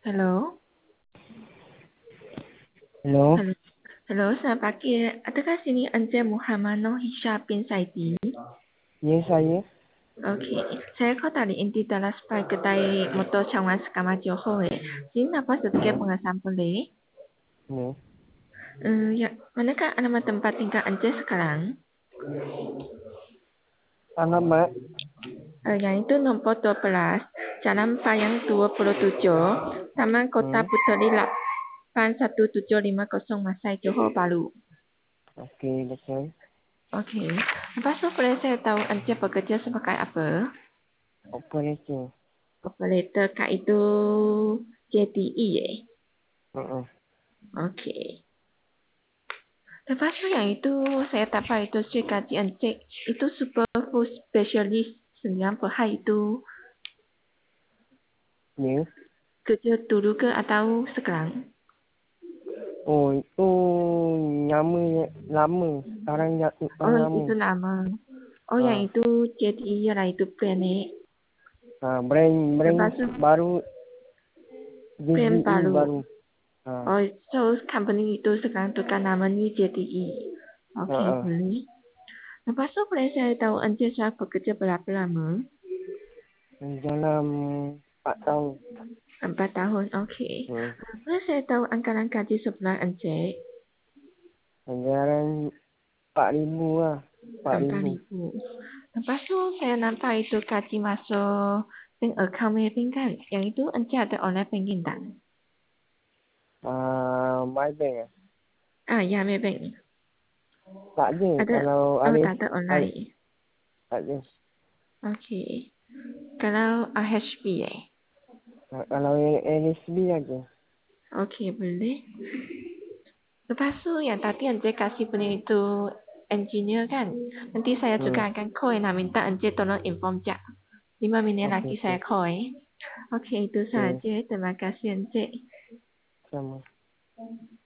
Halo. Halo, Halo. Halo, selamat pagi. Adakah sini Encik Muhammad Noor Hisham bin Saidi? ya saya. Okey. Saya call dari Inti Dallas Pai kedai motor Changwan Sekama Johor. Sini dapat sedikit Ya, pengesahan boleh? ya. Ya, manakah nama tempat tinggal Encik sekarang? Alamat, Yang itu nombor 12, Jalan Payang 27, Taman Kota hmm, Puteri 81750 Masai Johor Bahru. okey, betul. Okey. Lepas tu boleh saya tahu Encik bekerja sebagai apa? Operator. Operator kad itu JTE Uh-uh. Okey. Lepas tu yang itu saya dapat itu Sri Kaji Encik itu super food specialist 9 per hari itu Ya. kerja dulu ke atau sekarang? Oh, itu nama lama. Sekarang yang Oh lama. itu lama. Oh yang Ha, itu JTE ialah itu brand brand Lepas tu baru, brand JGE baru. baru. Ha, Oh so company itu sekarang tukar nama ni JTE. Okey ha. boleh. Lepas tu boleh saya tahu Encik saya bekerja berapa lama? Dalam 4 tahun. 4 tahun, okey. Hmm. Boleh saya tahu anggaran gaji sebulan Encik? Anggaran 4,000 lah. 4,000. 4,000. Lepas tu saya nampak itu gaji masuk bank account Maybank kan? Yang itu Encik ada online banking tak? My bank lah. Ya Maybank. Tak ada. Ada, Kalau oh ada, tak ada online. tak ada. Okey. Kalau AHB Kalau LSB ada. Okey boleh. Lepas tu yang tadi Encik kasih punya itu engineer kan? Nanti saya juga Hmm. akan call nak minta Encik tolong inform jak. 5 minit Okey, lagi okey. saya call. Okey itu Okey. saja. Terima kasih Encik. Sama.